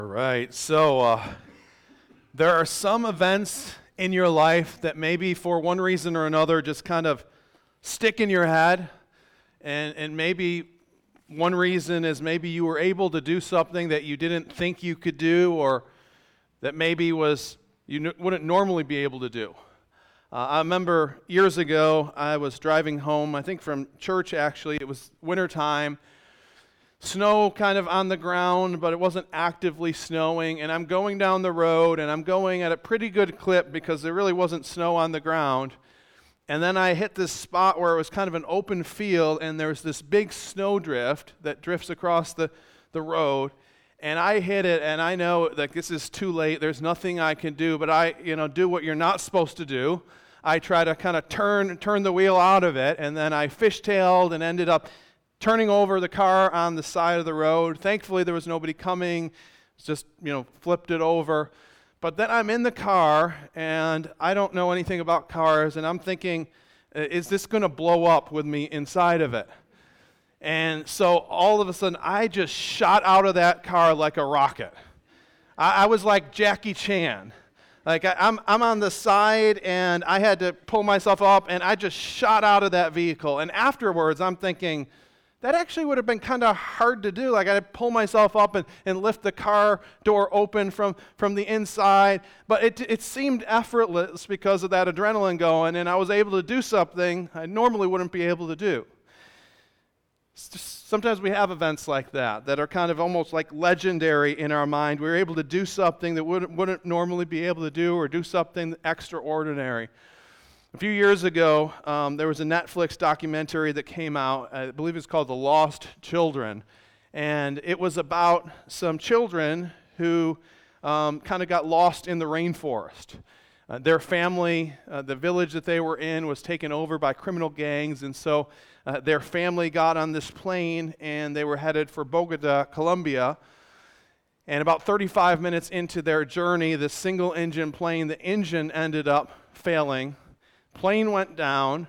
All right, so there are some events in your life that maybe for one reason or another just kind of stick in your head, and maybe one reason is maybe you were able to do something that you didn't think you could do, or that maybe was wouldn't normally be able to do. I remember years ago I was driving home, I think from church actually. It was wintertime. Snow kind of on the ground, but it wasn't actively snowing, and I'm going down the road, and I'm going at a pretty good clip because there really wasn't snow on the ground. And then I hit this spot where it was kind of an open field, and there's this big snowdrift that drifts across the road, and I hit it, and I know that this is too late, there's nothing I can do, but I do what you're not supposed to do. I try to kind of turn the wheel out of it, and then I fishtailed and ended up turning over the car on the side of the road. Thankfully, there was nobody coming. Just, flipped it over. But then I'm in the car, and I don't know anything about cars, and I'm thinking, is this going to blow up with me inside of it? And so all of a sudden, I just shot out of that car like a rocket. I was like Jackie Chan. Like I'm on the side, and I had to pull myself up, and I just shot out of that vehicle. And afterwards, I'm thinking, that actually would have been kind of hard to do. Like I had to pull myself up and lift the car door open from the inside. But it seemed effortless because of that adrenaline going, and I was able to do something I normally wouldn't be able to do. Sometimes we have events like that are kind of almost like legendary in our mind. We're able to do something that wouldn't normally be able to do, or do something extraordinary. A few years ago, there was a Netflix documentary that came out. I believe it's called The Lost Children. And it was about some children who kind of got lost in the rainforest. Their family, the village that they were in, was taken over by criminal gangs. And so their family got on this plane, and they were headed for Bogota, Colombia. And about 35 minutes into their journey, this single-engine plane, the engine ended up failing. Plane went down,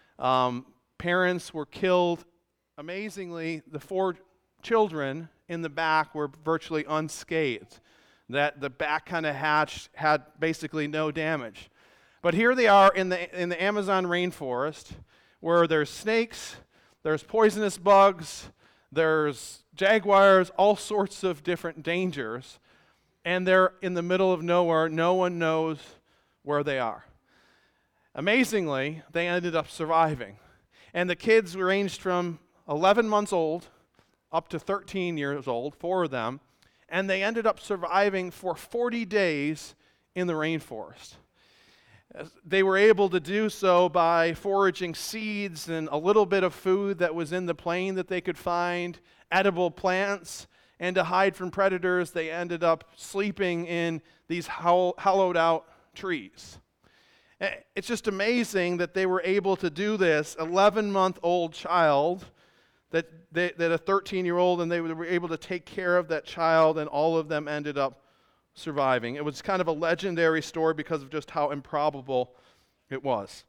parents were killed. Amazingly, the 4 children in the back were virtually unscathed. That the back kind of hatch had basically no damage. But here they are in the Amazon rainforest, where there's snakes, there's poisonous bugs, there's jaguars, all sorts of different dangers, and they're in the middle of nowhere. No one knows where they are. Amazingly, they ended up surviving. And the kids ranged from 11 months old up to 13 years old, 4 of them, and they ended up surviving for 40 days in the rainforest. They were able to do so by foraging seeds and a little bit of food that was in the plane that they could find, edible plants, and to hide from predators, they ended up sleeping in these hollowed out trees. It's just amazing that they were able to do this. 11-month-old child, that a 13-year-old, and they were able to take care of that child, and all of them ended up surviving. It was kind of a legendary story because of just how improbable it was.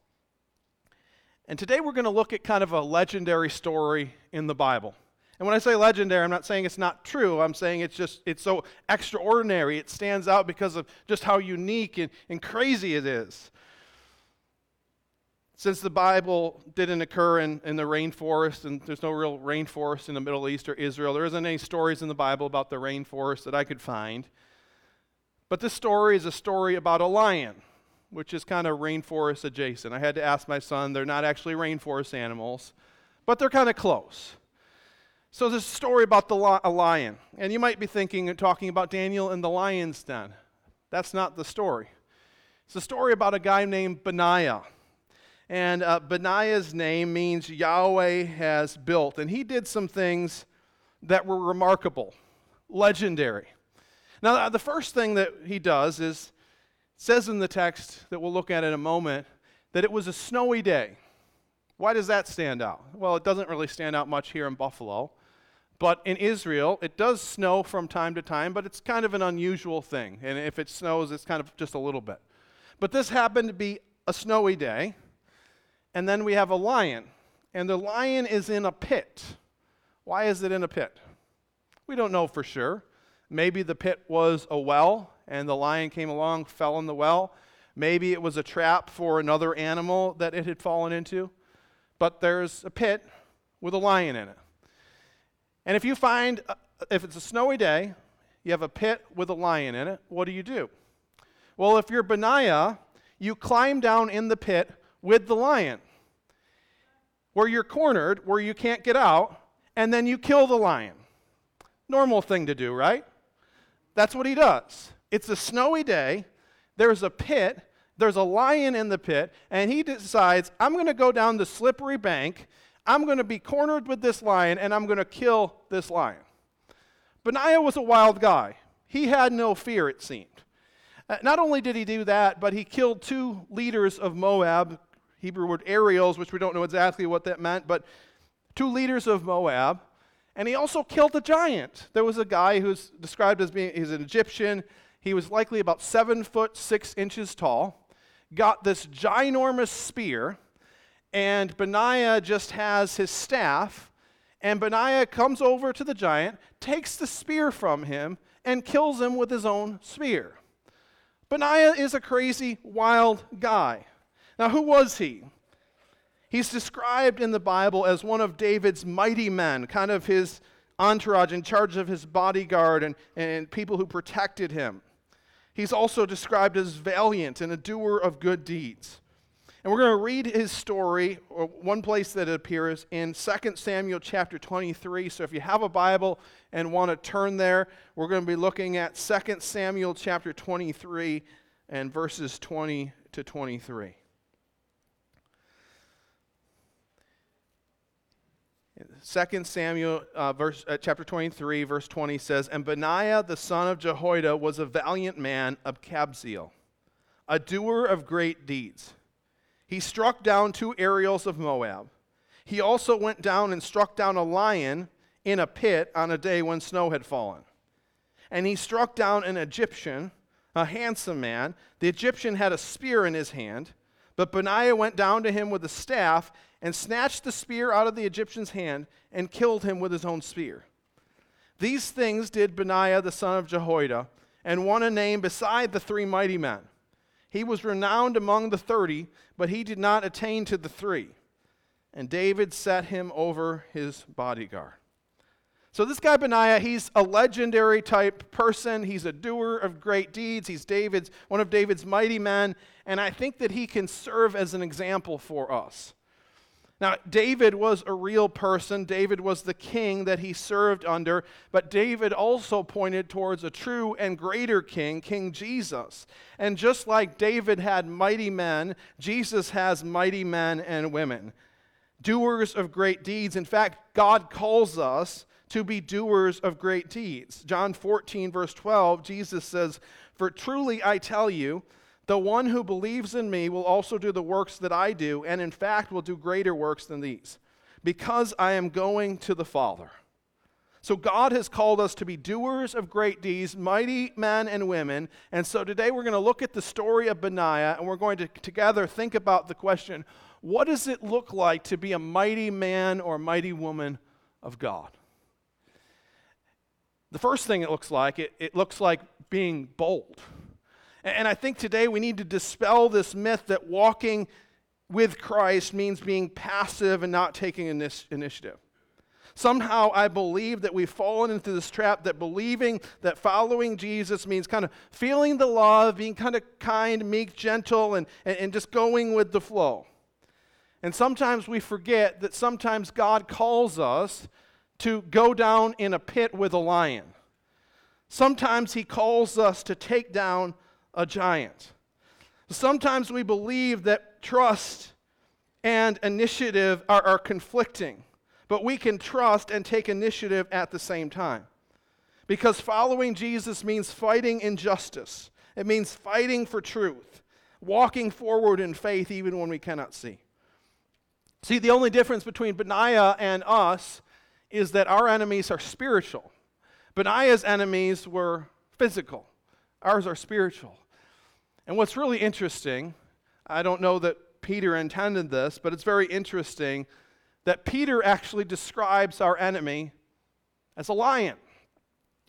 And today we're going to look at kind of a legendary story in the Bible. And when I say legendary, I'm not saying it's not true. I'm saying it's so extraordinary. It stands out because of just how unique and crazy it is. Since the Bible didn't occur in the rainforest, and there's no real rainforest in the Middle East or Israel, there isn't any stories in the Bible about the rainforest that I could find. But this story is a story about a lion, which is kind of rainforest adjacent. I had to ask my son, they're not actually rainforest animals, but they're kind of close. So there's a story about a lion. And you might be thinking and talking about Daniel and the lion's den. That's not the story. It's a story about a guy named Benaiah. And Benaiah's name means Yahweh has built. And he did some things that were remarkable, legendary. Now, the first thing that he does is, it says in the text that we'll look at in a moment, that it was a snowy day. Why does that stand out? Well, it doesn't really stand out much here in Buffalo. But in Israel, it does snow from time to time, but it's kind of an unusual thing. And if it snows, it's kind of just a little bit. But this happened to be a snowy day. And then we have a lion, and the lion is in a pit. Why is it in a pit? We don't know for sure. Maybe the pit was a well, and the lion came along, fell in the well. Maybe it was a trap for another animal that it had fallen into. But there's a pit with a lion in it. And if it's a snowy day, you have a pit with a lion in it, what do? Well, if you're Benaiah, you climb down in the pit with the lion, where you're cornered, where you can't get out, and then you kill the lion. Normal thing to do, right? That's what he does. It's a snowy day, there's a pit, there's a lion in the pit, and he decides, I'm going to go down the slippery bank, I'm going to be cornered with this lion, and I'm going to kill this lion. Benaiah was a wild guy. He had no fear, it seemed. Not only did he do that, but he killed 2 leaders of Moab, Hebrew word Ariels, which we don't know exactly what that meant, but 2 leaders of Moab. And he also killed a giant. There was a guy who's described as he's an Egyptian. He was likely about 7 foot 6 inches tall, got this ginormous spear, and Benaiah just has his staff, and Benaiah comes over to the giant, takes the spear from him, and kills him with his own spear. Benaiah is a crazy, wild guy. Now, who was he? He's described in the Bible as one of David's mighty men, kind of his entourage in charge of his bodyguard and people who protected him. He's also described as valiant and a doer of good deeds. And we're going to read his story, or one place that it appears, in 2 Samuel chapter 23. So if you have a Bible and want to turn there, we're going to be looking at 2 Samuel chapter 23 and verses 20 to 23. 2 Samuel chapter 23, verse 20 says, And Benaiah the son of Jehoiada was a valiant man of Kabzeel, a doer of great deeds. He struck down 2 Ariels of Moab. He also went down and struck down a lion in a pit on a day when snow had fallen. And he struck down an Egyptian, a handsome man. The Egyptian had a spear in his hand, but Benaiah went down to him with a staff and snatched the spear out of the Egyptian's hand and killed him with his own spear. These things did Benaiah the son of Jehoiada, and won a name beside the 3 mighty men. He was renowned among the 30, but he did not attain to the 3. And David set him over his bodyguard. So this guy Benaiah, he's a legendary type person. He's a doer of great deeds. He's one of David's mighty men. And I think that he can serve as an example for us. Now, David was a real person. David was the king that he served under. But David also pointed towards a true and greater king, King Jesus. And just like David had mighty men, Jesus has mighty men and women, doers of great deeds. In fact, God calls us to be doers of great deeds. John 14, verse 12, Jesus says, For truly I tell you, the one who believes in me will also do the works that I do, and in fact will do greater works than these, because I am going to the Father. So God has called us to be doers of great deeds, mighty men and women. And so today we're going to look at the story of Benaiah, and we're going to together think about the question, what does it look like to be a mighty man or mighty woman of God? The first thing it looks like being bold. And I think today we need to dispel this myth that walking with Christ means being passive and not taking initiative. Somehow I believe that we've fallen into this trap that believing that following Jesus means kind of feeling the love, being kind of kind, meek, gentle, and just going with the flow. And sometimes we forget that sometimes God calls us to go down in a pit with a lion. Sometimes he calls us to take down a giant. Sometimes we believe that trust and initiative are conflicting, but we can trust and take initiative at the same time. Because following Jesus means fighting injustice. It means fighting for truth, walking forward in faith even when we cannot see. See, the only difference between Benaiah and us is that our enemies are spiritual. Benaiah's enemies were physical. Ours are spiritual. And what's really interesting, I don't know that Peter intended this, but it's very interesting that Peter actually describes our enemy as a lion.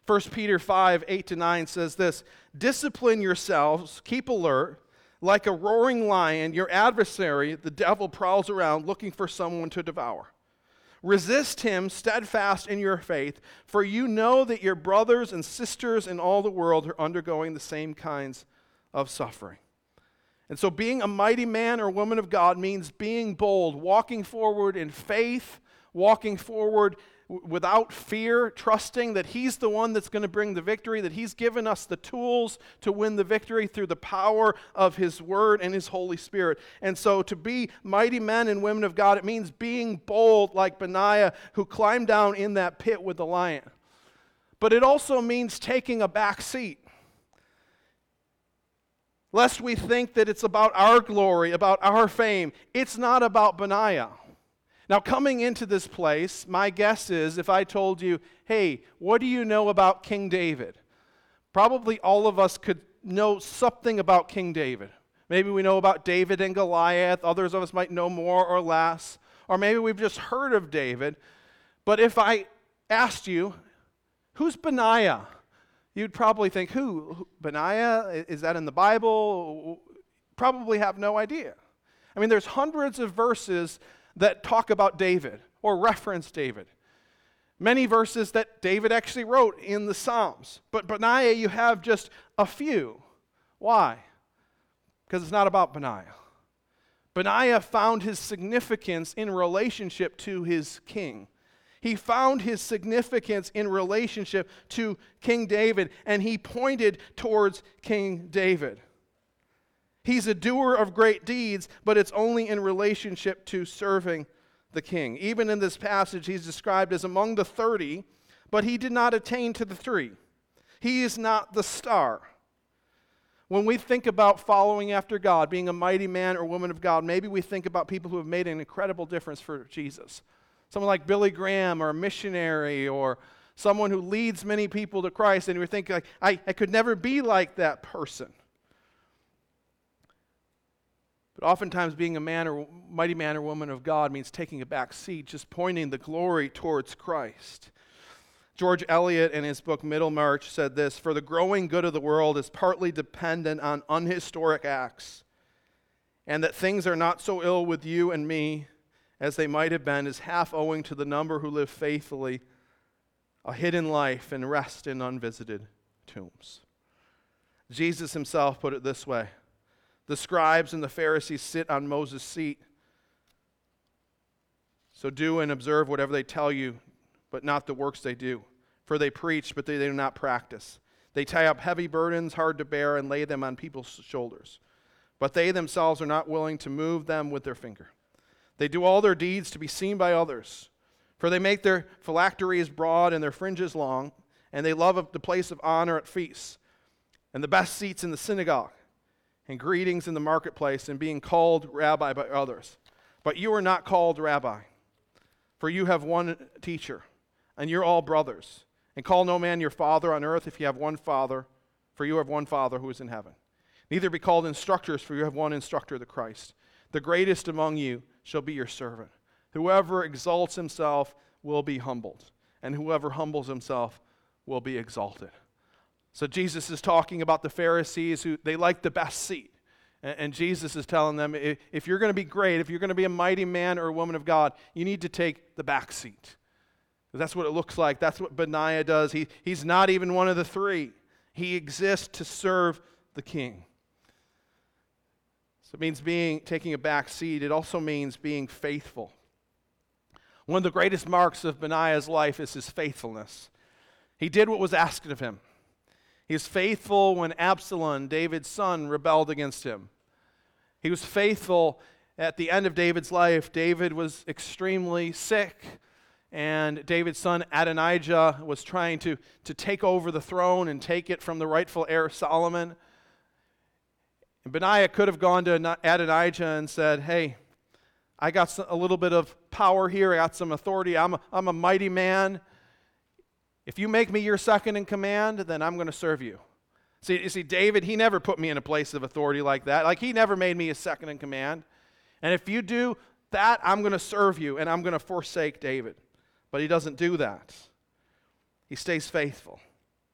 1 Peter 5, 8-9 says this, "Discipline yourselves, keep alert. Like a roaring lion, your adversary, the devil, prowls around looking for someone to devour. Resist him, steadfast in your faith, for you know that your brothers and sisters in all the world are undergoing the same kinds of suffering." And so being a mighty man or woman of God means being bold, walking forward in faith, walking forward without fear, trusting that He's the one that's going to bring the victory, that He's given us the tools to win the victory through the power of His Word and His Holy Spirit. And so to be mighty men and women of God, it means being bold like Benaiah, who climbed down in that pit with the lion. But it also means taking a back seat. Lest we think that it's about our glory, about our fame. It's not about Benaiah. Now, coming into this place, my guess is if I told you, hey, what do you know about King David? Probably all of us could know something about King David. Maybe we know about David and Goliath. Others of us might know more or less. Or maybe we've just heard of David. But if I asked you, who's Benaiah? You'd probably think, who? Benaiah? Is that in the Bible? Probably have no idea. I mean, there's hundreds of verses that talk about David or reference David. Many verses that David actually wrote in the Psalms. But Benaiah, you have just a few. Why? Because it's not about Benaiah. Benaiah found his significance in relationship to his king. He found his significance in relationship to King David, and he pointed towards King David. He's a doer of great deeds, but it's only in relationship to serving the king. Even in this passage, he's described as among the 30, but he did not attain to the 3. He is not the star. When we think about following after God, being a mighty man or woman of God, maybe we think about people who have made an incredible difference for Jesus. Someone like Billy Graham or a missionary or someone who leads many people to Christ, and we think, like, I could never be like that person. But oftentimes being a man or mighty man or woman of God means taking a back seat, just pointing the glory towards Christ. George Eliot in his book Middlemarch said this, "For the growing good of the world is partly dependent on unhistoric acts, and that things are not so ill with you and me as they might have been is half owing to the number who live faithfully a hidden life and rest in unvisited tombs." Jesus himself put it this way, "The scribes and the Pharisees sit on Moses' seat. So do and observe whatever they tell you, but not the works they do. For they preach, but they do not practice. They tie up heavy burdens, hard to bear, and lay them on people's shoulders. But they themselves are not willing to move them with their finger. They do all their deeds to be seen by others. For they make their phylacteries broad and their fringes long, and they love the place of honor at feasts, and the best seats in the synagogue, and greetings in the marketplace, and being called rabbi by others. But you are not called rabbi, for you have one teacher, and you're all brothers. And call no man your father on earth if you have one father, for you have one Father who is in heaven. Neither be called instructors, for you have one instructor, the Christ. The greatest among you shall be your servant. Whoever exalts himself will be humbled, and whoever humbles himself will be exalted." So Jesus is talking about the Pharisees who they like the best seat. And Jesus is telling them, if you're going to be great, if you're going to be a mighty man or a woman of God, you need to take the back seat. That's what it looks like. That's what Benaiah does. He's not even one of the 3. He exists to serve the king. So it means taking a back seat. It also means being faithful. One of the greatest marks of Benaiah's life is his faithfulness. He did what was asked of him. He was faithful when Absalom, David's son, rebelled against him. He was faithful at the end of David's life. David was extremely sick, and David's son Adonijah was trying to take over the throne and take it from the rightful heir Solomon. And Benaiah could have gone to Adonijah and said, "Hey, I got a little bit of power here. I got some authority. I'm a mighty man. If you make me your second in command, then I'm going to serve you." You see, David, he never put me in a place of authority like that. Like, he never made me a second in command. And if you do that, I'm going to serve you, and I'm going to forsake David. But he doesn't do that. He stays faithful.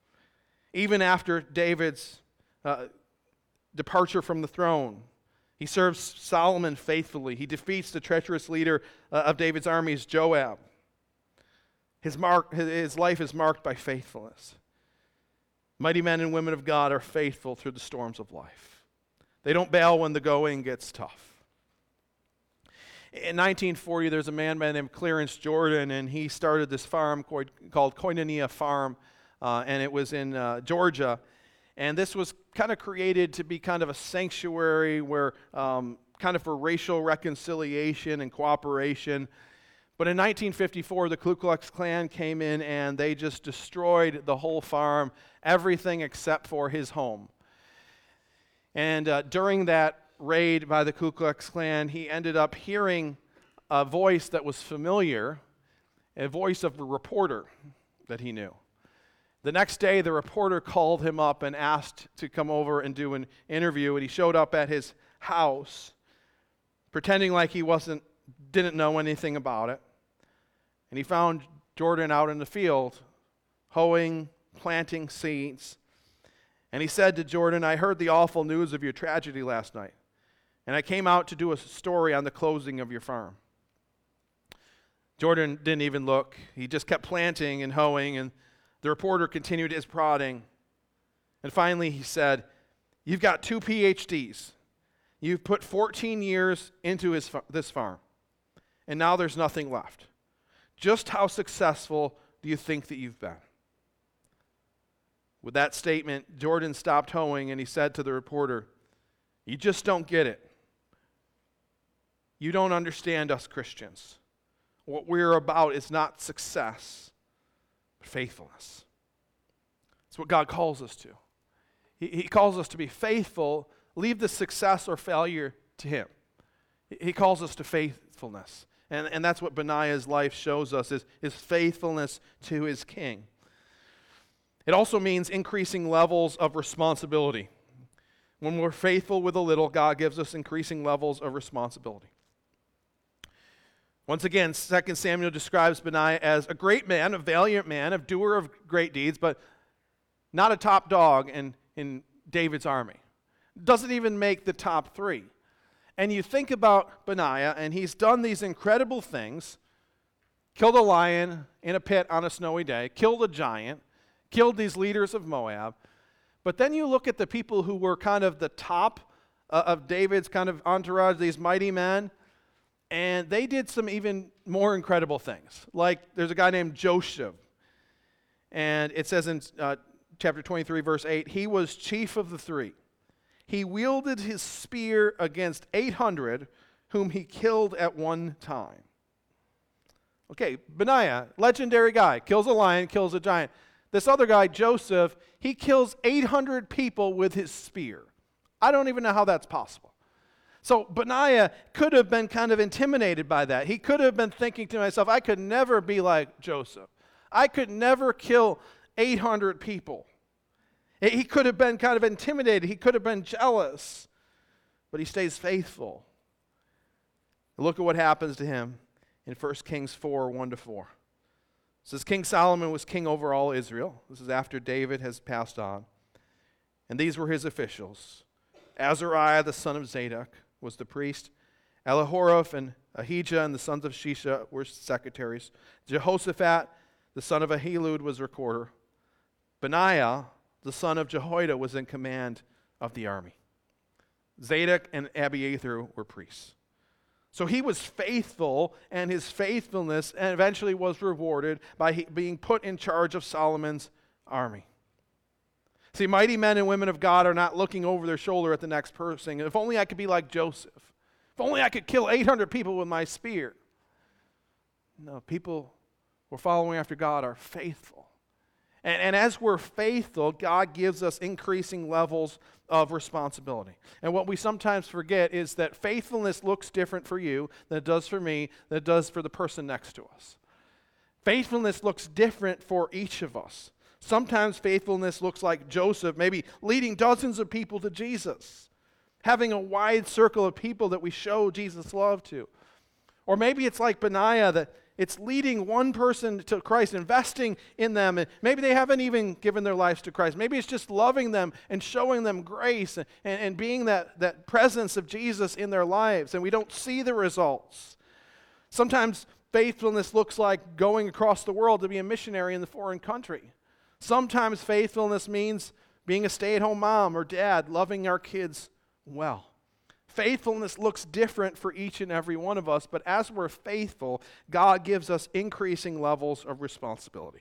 Even after David's departure from the throne, he serves Solomon faithfully. He defeats the treacherous leader of David's armies, Joab. His life is marked by faithfulness. Mighty men and women of God are faithful through the storms of life. They don't bail when the going gets tough. In 1940, there's a man by the name of Clarence Jordan, and he started this farm called Koinonia Farm, and it was in Georgia. And this was kind of created to be kind of a sanctuary where kind of for racial reconciliation and cooperation. But in 1954, the Ku Klux Klan came in and they just destroyed the whole farm, everything except for his home. And during that raid by the Ku Klux Klan, he ended up hearing a voice that was familiar, a voice of a reporter that he knew. The next day, the reporter called him up and asked to come over and do an interview, and he showed up at his house, pretending like he didn't know anything about it. And he found Jordan out in the field, hoeing, planting seeds. And he said to Jordan, "I heard the awful news of your tragedy last night, and I came out to do a story on the closing of your farm." Jordan didn't even look. He just kept planting and hoeing, and the reporter continued his prodding. And finally he said, "You've got 2 PhDs. You've put 14 years into this farm, and now there's nothing left. Just how successful do you think that you've been?" With that statement, Jordan stopped hoeing and he said to the reporter, "You just don't get it. You don't understand us Christians. What we're about is not success, but faithfulness." It's what God calls us to. He calls us to be faithful, leave the success or failure to Him. He calls us to faithfulness. And that's what Benaiah's life shows us, is his faithfulness to his king. It also means increasing levels of responsibility. When we're faithful with a little, God gives us increasing levels of responsibility. Once again, 2 Samuel describes Benaiah as a great man, a valiant man, a doer of great deeds, but not a top dog in David's army. Doesn't even make the top 3. And you think about Benaiah, and he's done these incredible things, killed a lion in a pit on a snowy day, killed a giant, killed these leaders of Moab. But then you look at the people who were kind of the top of David's kind of entourage, these mighty men, and they did some even more incredible things. Like there's a guy named Josheb, and it says in chapter 23, verse 8, he was chief of the 3. He wielded his spear against 800 whom he killed at one time. Okay, Benaiah, legendary guy, kills a lion, kills a giant. This other guy, Joseph, he kills 800 people with his spear. I don't even know how that's possible. So Benaiah could have been kind of intimidated by that. He could have been thinking to himself, I could never be like Joseph. I could never kill 800 people. He could have been kind of intimidated. He could have been jealous. But he stays faithful. Look at what happens to him in 1 Kings 4, 1-4. It says, King Solomon was king over all Israel. This is after David has passed on. And these were his officials. Azariah, the son of Zadok, was the priest. Elihoreph and Ahijah and the sons of Shisha were secretaries. Jehoshaphat, the son of Ahilud, was recorder. Benaiah, the son of Jehoiada, was in command of the army. Zadok and Abiathar were priests. So he was faithful, and his faithfulness eventually was rewarded by being put in charge of Solomon's army. See, mighty men and women of God are not looking over their shoulder at the next person. If only I could be like Joseph. If only I could kill 800 people with my spear. No, people who are following after God are faithful. And as we're faithful, God gives us increasing levels of responsibility. And what we sometimes forget is that faithfulness looks different for you than it does for me, than it does for the person next to us. Faithfulness looks different for each of us. Sometimes faithfulness looks like Joseph, maybe leading dozens of people to Jesus, having a wide circle of people that we show Jesus' love to. Or maybe it's like Benaiah, that it's leading one person to Christ, investing in them. And maybe they haven't even given their lives to Christ. Maybe it's just loving them and showing them grace and being that presence of Jesus in their lives. And we don't see the results. Sometimes faithfulness looks like going across the world to be a missionary in the foreign country. Sometimes faithfulness means being a stay-at-home mom or dad, loving our kids well. Faithfulness looks different for each and every one of us, but as we're faithful, God gives us increasing levels of responsibility.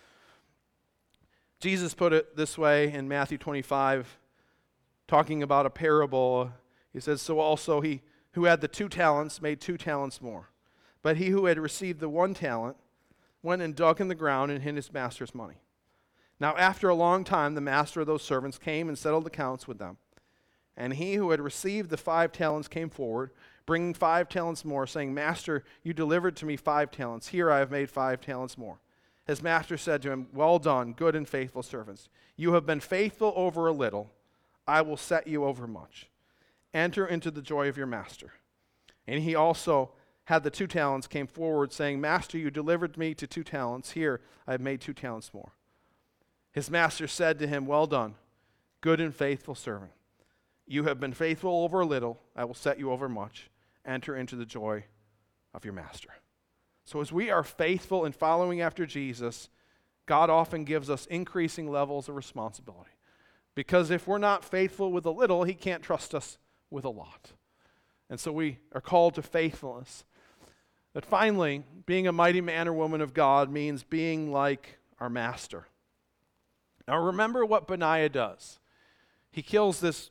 Jesus put it this way in Matthew 25, talking about a parable. He says, "So also he who had the 2 talents made 2 talents more. But he who had received the 1 talent went and dug in the ground and hid his master's money. Now after a long time the master of those servants came and settled accounts with them. And he who had received the 5 talents came forward, bringing 5 talents more, saying, 'Master, you delivered to me 5 talents. Here I have made 5 talents more.' His master said to him, 'Well done, good and faithful servants. You have been faithful over a little. I will set you over much. Enter into the joy of your master.' And he also had the 2 talents came forward, saying, 'Master, you delivered me to 2 talents. Here I have made 2 talents more.' His master said to him, 'Well done, good and faithful servant. You have been faithful over a little. I will set you over much. Enter into the joy of your master.'" So as we are faithful in following after Jesus, God often gives us increasing levels of responsibility. Because if we're not faithful with a little, he can't trust us with a lot. And so we are called to faithfulness. But finally, being a mighty man or woman of God means being like our master. Now remember what Benaiah does. He kills this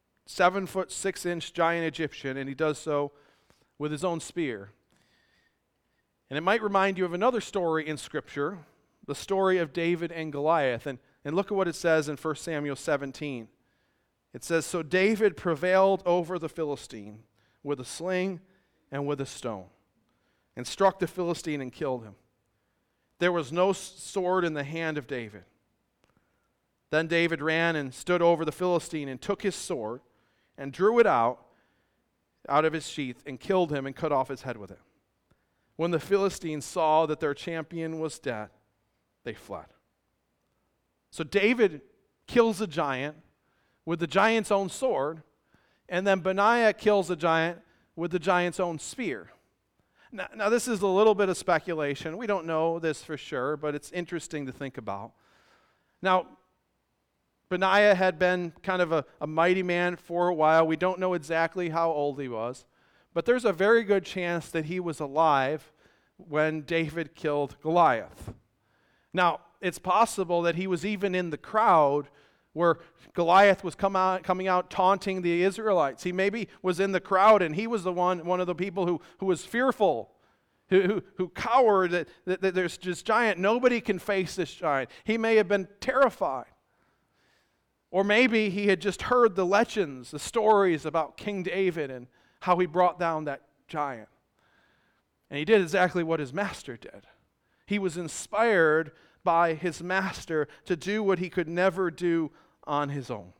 7'6" giant Egyptian, and he does so with his own spear. And it might remind you of another story in Scripture, the story of David and Goliath. And look at what it says in 1 Samuel 17. It says, "So David prevailed over the Philistine with a sling and with a stone, and struck the Philistine and killed him. There was no sword in the hand of David. Then David ran and stood over the Philistine and took his sword and drew it out of his sheath and killed him and cut off his head with it. When the Philistines saw that their champion was dead, they fled." So David kills a giant with the giant's own sword, and then Benaiah kills a giant with the giant's own spear. Now this is a little bit of speculation. We don't know this for sure, but it's interesting to think about. Now, Benaiah had been kind of a mighty man for a while. We don't know exactly how old he was, but there's a very good chance that he was alive when David killed Goliath. Now, it's possible that he was even in the crowd where Goliath was coming out taunting the Israelites. He maybe was in the crowd and he was one of the people who was fearful, who cowered that there's this giant. Nobody can face this giant. He may have been terrified. Or maybe he had just heard the legends, the stories about King David and how he brought down that giant. And he did exactly what his master did. He was inspired by his master to do what he could never do on his own.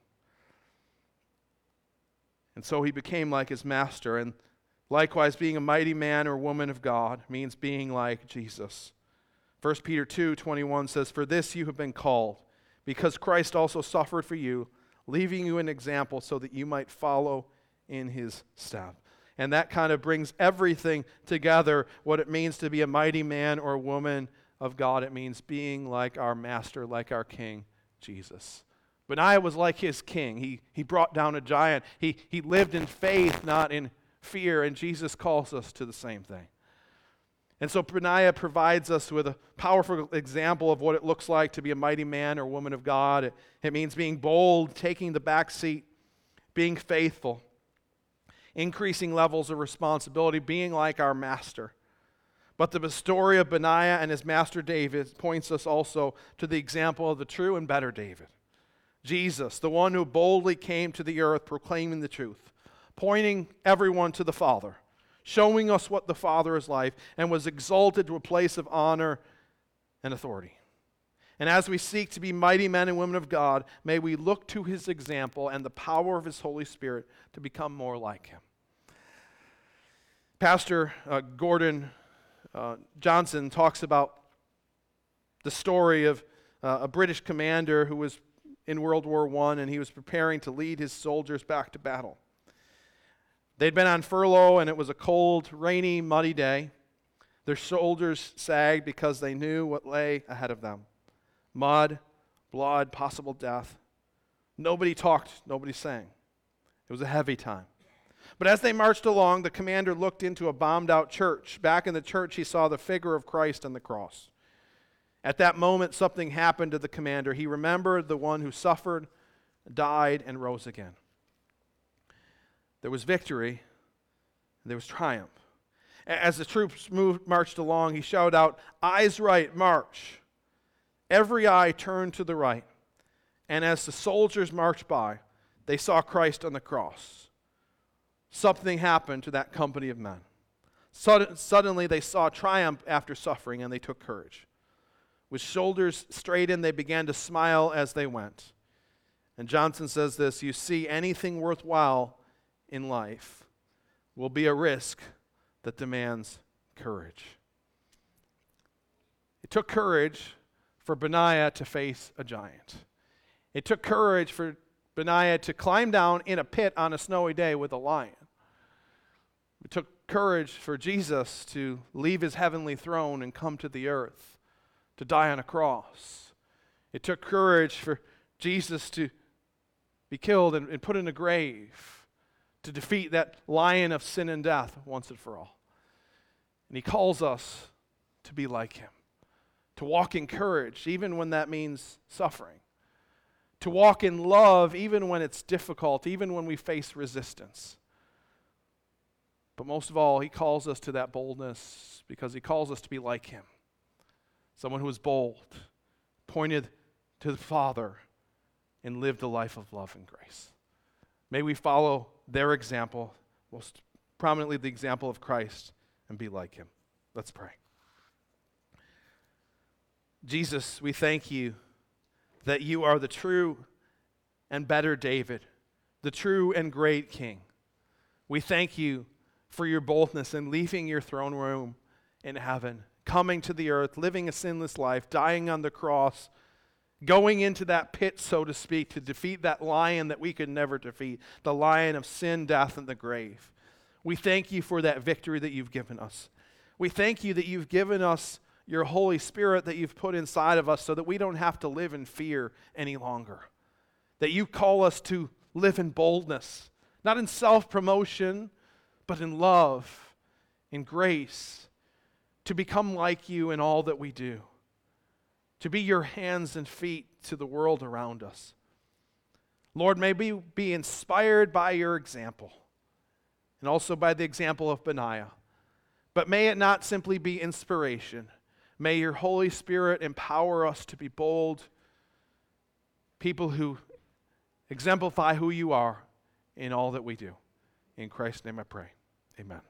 And so he became like his master. And likewise, being a mighty man or woman of God means being like Jesus. 1 Peter 2:21 says, "For this you have been called, because Christ also suffered for you, leaving you an example so that you might follow in his step." And that kind of brings everything together, what it means to be a mighty man or woman of God. It means being like our master, like our king, Jesus. Benaiah was like his king. He brought down a giant. He lived in faith, not in fear, and Jesus calls us to the same thing. And so Benaiah provides us with a powerful example of what it looks like to be a mighty man or woman of God. It means being bold, taking the back seat, being faithful, increasing levels of responsibility, being like our master. But the story of Benaiah and his master David points us also to the example of the true and better David. Jesus, the one who boldly came to the earth proclaiming the truth, pointing everyone to the Father, showing us what the Father is like, and was exalted to a place of honor and authority. And as we seek to be mighty men and women of God, may we look to his example and the power of his Holy Spirit to become more like him. Pastor Gordon Johnson talks about the story of a British commander who was in World War I, and he was preparing to lead his soldiers back to battle. They'd been on furlough, and it was a cold, rainy, muddy day. Their shoulders sagged because they knew what lay ahead of them. Mud, blood, possible death. Nobody talked, nobody sang. It was a heavy time. But as they marched along, the commander looked into a bombed-out church. Back in the church, he saw the figure of Christ on the cross. At that moment, something happened to the commander. He remembered the one who suffered, died, and rose again. There was victory, and there was triumph. As the troops marched along, he shouted out, "Eyes right, march!" Every eye turned to the right, and as the soldiers marched by, they saw Christ on the cross. Something happened to that company of men. Suddenly, they saw triumph after suffering, and they took courage. With shoulders straightened, they began to smile as they went. And Johnson says this, "You see, anything worthwhile in life will be a risk that demands courage." It took courage for Benaiah to face a giant. It took courage for Benaiah to climb down in a pit on a snowy day with a lion. It took courage for Jesus to leave his heavenly throne and come to the earth, to die on a cross. It took courage for Jesus to be killed and put in a grave, to defeat that lion of sin and death once and for all. And he calls us to be like him, to walk in courage even when that means suffering, to walk in love even when it's difficult, even when we face resistance. But most of all, he calls us to that boldness because he calls us to be like him. Someone who is bold, pointed to the Father, and lived a life of love and grace. May we follow their example, most prominently the example of Christ, and be like him. Let's pray. Jesus, we thank you that you are the true and better David, the true and great King. We thank you for your boldness in leaving your throne room in heaven, coming to the earth, living a sinless life, dying on the cross, going into that pit, so to speak, to defeat that lion that we could never defeat, the lion of sin, death, and the grave. We thank you for that victory that you've given us. We thank you that you've given us your Holy Spirit that you've put inside of us so that we don't have to live in fear any longer. That you call us to live in boldness, not in self-promotion, but in love, in grace, to become like you in all that we do, to be your hands and feet to the world around us. Lord, may we be inspired by your example, and also by the example of Benaiah. But may it not simply be inspiration. May your Holy Spirit empower us to be bold, people who exemplify who you are in all that we do. In Christ's name I pray. Amen.